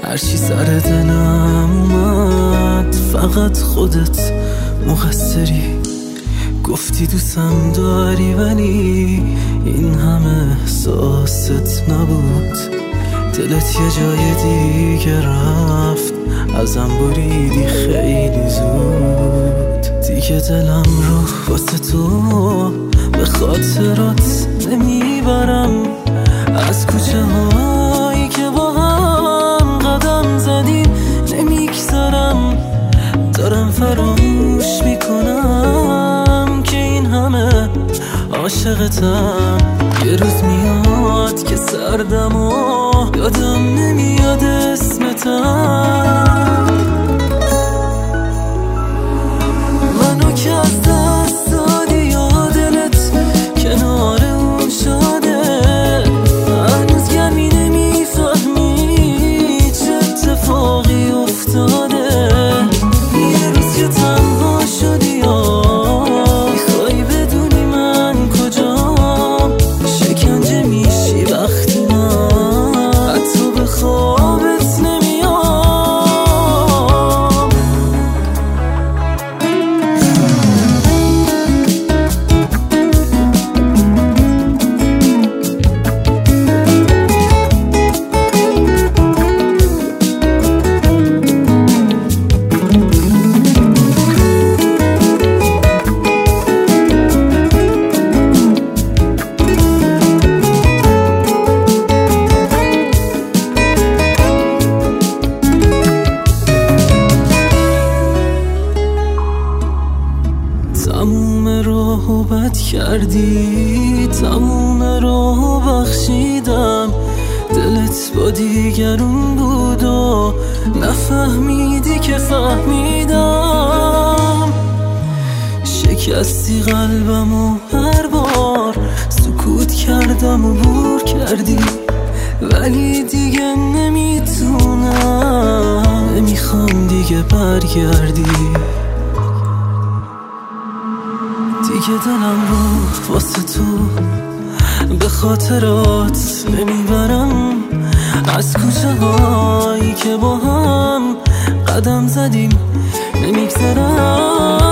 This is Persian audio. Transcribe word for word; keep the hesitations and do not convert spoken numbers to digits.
هرچی سر دلم اومد فقط خودت مقصری. گفتی دوستم داری ولی این همه احساست نبود. دلت یه جای دیگه رفت، ازم بریدی خیلی زود. دیگه دلم رو واسه تو به خاطرات نمیبرم. از کوچه هایی که با هم قدم زدیم نمیگذرم. دارم فراموش میکنم که این همه عاشقتم. یه روز میاد که سردم و یادم نمیاد اسمتم. منو که از دست دادی یا دلت کنار اون شاده. هنوز گرمی نمیفهمی چه اتفاقی افتاده. یه روز که تنها شدی یا میخوای بدونی من کجام. شکنجه میشی وقتی من حتی به خوابت نمیام. تموم راهو بد کردی، تموم راهو بخشیدم. دلت با دیگرون بود و نفهمیدی که فهمیدم. شکستی قلبم و هر بار سکوت کردم و بور کردی. ولی دیگه نمیتونم، نمیخوام دیگه برگردی. دیگه دلم رو واسه تو به خاطرات نمیبرم. از کوچه هایی که با هم قدم زدیم نمیگذرم.